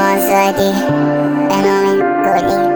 آزادی به نام گلی.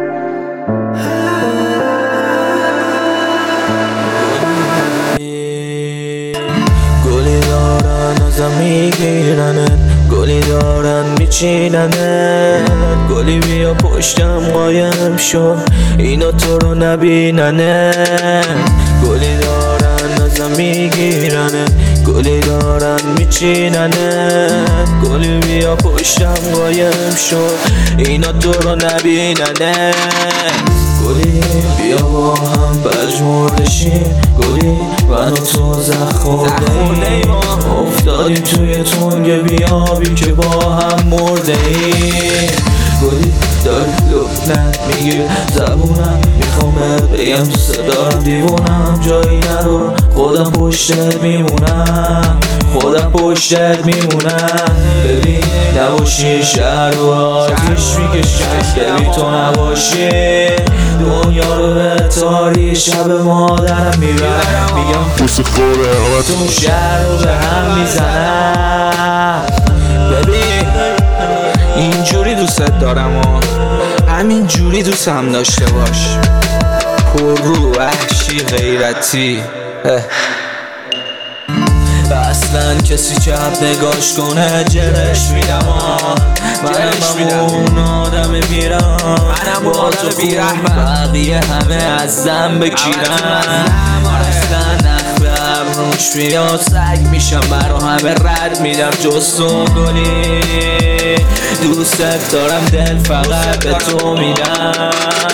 گلی دارن ازم میگیرنت، گلی دارن میچیننت، گلی بیا پشتم قایم شو اینا تو رو نبیننت. گلی دارن ازم میگیرنت، گلی دارن میچیننت، گلی بیا پشتم قایم شو اینا تو رو نبیننت. گلی بیا با هم پژمردشیم، گلی من و تو زخورده‌ایم، افتادیم توی تنگ بیابی که با هم مرده‌ایم. گلی داری لبنت میگیر زبونم، میخوام بگم دوست دارم دیوونم، جایی ندارم خودم پشتت میمونم، خودم پشتت میمونم. ببین نباشی شهر رو آتیش میکشم، ببین تو نباشی دنیا رو به تاری شب مادرم میبرم، میگم بوسه خوره تو شهر رو به هم میزنم. ببین اینجوری دوست دارم و همین جوری دوست هم داشته باش، پر رو وحشی غیرتی. اصلا کسی چپ نگاش کنه جرش میدم، منم اون آدم بیرم، با تو خون بقیه همه ازم بگیرن. اصلا نخ ابروش بیاد سگ میشم، برا همه رد میدم جز تو گلی. دوست دارم دل فقط به تو میدم.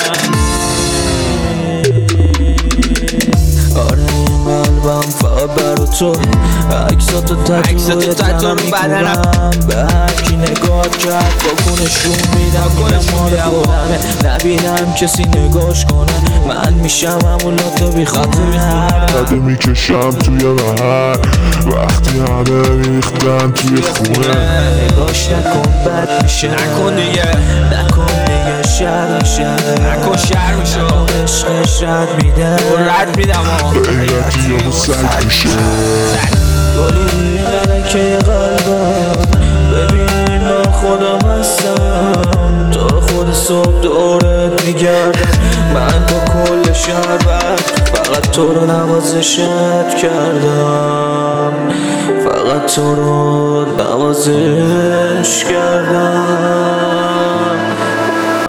آره این قلبم فقط برا تو، عکساتو تتو رو بدنم، به هرکی نگاه کرد واکنشون میدم، میدم مال خودمه نبینم کسی نگاش کنه، من میشم همون لاتو بیخاطر قده میکشم توی بهر وقتی همه ریختن توی خونه. نگاش نکن بد میشه، نکن دیگه شر میشه، نکن شر میشه، عشقش رد میده رد میدم غیرتی یا سگ میشه. گلی ملکه قلبم، ببین من خودم هستم، تا خود صبح دورت میگردم، من با کل شهر فقط تو رو نوازشت کردم، فقط تو رو نوازش کردم.